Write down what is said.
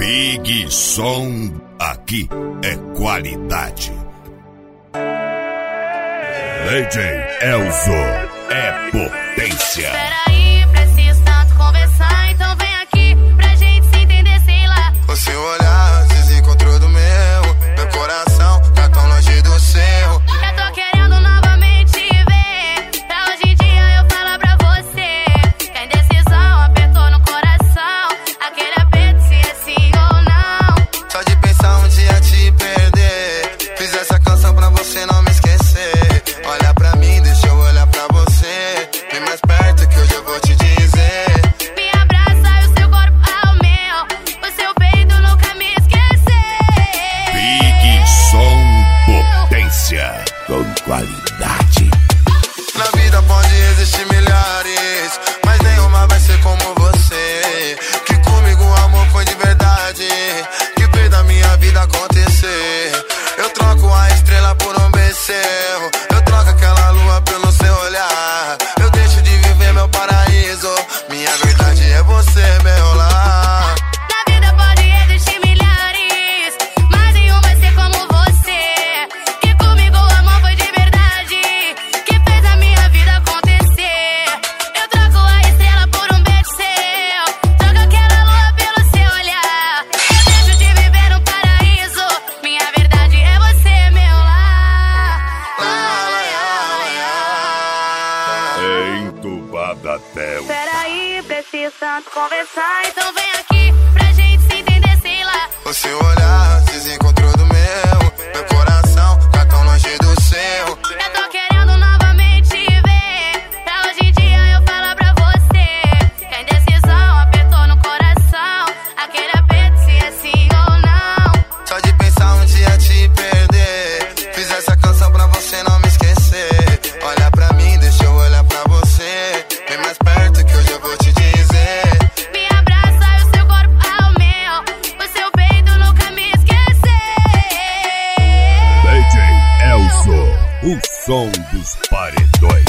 Big Som, aqui é qualidade. DJ Elzo é potência. Peraí, preciso tanto conversar, então vem aqui pra gente se entender, sei lá. O seu olhar desencontrou do meu coração tá tão longe do seu. Eu tô querendo novamente te ver, pra hoje em dia eu falar pra você que a indecisão apertou no coração, aquele aperto se é sim ou não. Só de pensar um dia te perder, fiz essa canção pra você não me esquecer. Olha pra mim, deixa eu olhar pra você, vem mais perto que hoje eu vou te dizer. Me abraça e o seu corpo ao meu, o seu peito nunca me esquecer. Big Som, potência com qualidade. Na vida pode existir milhares, mas nenhuma vai ser como você. Que comigo o amor foi de verdade, que fez da minha vida acontecer. Eu troco a estrela por um becerro, eu troco aquela lua pelo seu olhar. Eu deixo de viver meu paraíso, minha verdade é você, meu lar. Na vida pode existir milhares, mas nenhum vai ser como você. Que comigo o amor foi de verdade, que fez a minha vida acontecer. Eu troco a estrela por um beijo seu, troco aquela lua pelo seu olhar. Eu deixo de viver no paraíso, minha verdade é você, meu lar. Entubada até o... Peraí, preciso tanto conversar, então vem aqui pra gente se entender, sei lá. O seu olhar desencontrou do meu coração tá tão longe do seu. Eu tô querendo novamente te ver, pra hoje em dia eu falar pra você que a indecisão apertou no coração, aquele aperto se é sim ou não. Só de pensar um dia te perder, fiz essa canção pra você não me esquecer. Olha pra mim, deixa eu olhar pra você, vem mais perto que hoje eu vou te dizer. Me abraça e o seu corpo ao meu, o seu peito nunca me esquecer. DJ Elzo, o som dos paredões.